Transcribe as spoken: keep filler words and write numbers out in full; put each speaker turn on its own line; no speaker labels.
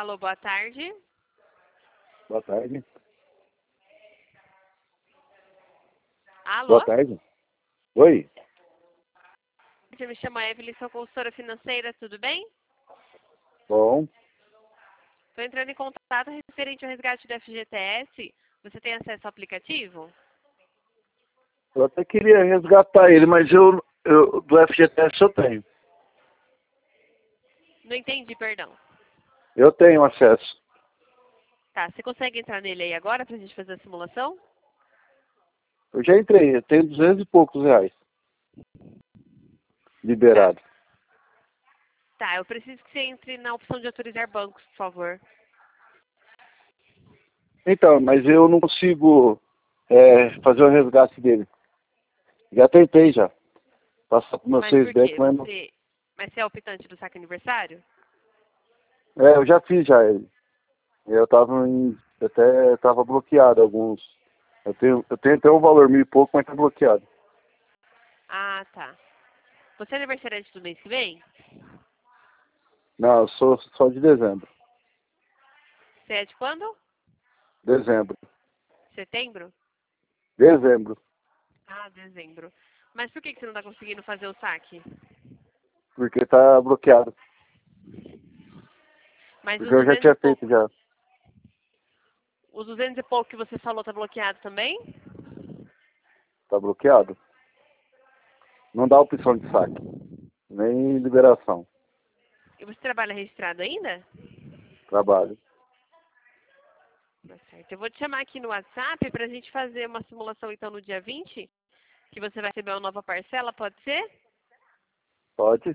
Alô, boa tarde.
Boa tarde.
Alô?
Boa tarde. Oi.
Eu me chamo Evelyn, sou consultora financeira, tudo bem?
Bom.
Estou entrando em contato referente ao resgate do F G T S. Você tem acesso ao aplicativo?
Eu até queria resgatar ele, mas eu, eu do F G T S eu tenho.
Não entendi, perdão.
Eu tenho acesso.
Tá, você consegue entrar nele aí agora pra gente fazer a simulação?
Eu já entrei, eu tenho duzentos e poucos reais. Liberado.
Tá, eu preciso que você entre na opção de autorizar bancos, por favor.
Então, mas eu não consigo é, fazer o resgate dele. Já tentei já. Passar pro meu
Mas
seis
por
back,
quê?
mas não.
Você... Mas você é optante do saque aniversário?
É, eu já fiz já ele. Eu tava em. Até tava bloqueado alguns. Eu tenho, eu tenho até um valor mil e pouco, mas tá bloqueado.
Ah, tá. Você é aniversariante do mês que vem?
Não, eu sou só de dezembro.
Você é de quando?
Dezembro.
Setembro?
Dezembro.
Ah, dezembro. Mas por que que você não está conseguindo fazer o saque?
Porque tá bloqueado.
Mas os
Porque eu já
duzentos e
tinha feito
pouco,
já.
os duzentos e pouco que você falou tá bloqueado também?
Tá bloqueado. Não dá opção de saque. Nem liberação.
E você trabalha registrado ainda?
Trabalho.
Tá certo. Eu vou te chamar aqui no WhatsApp pra gente fazer uma simulação então no dia vinte, que você vai receber uma nova parcela, pode ser?
Pode?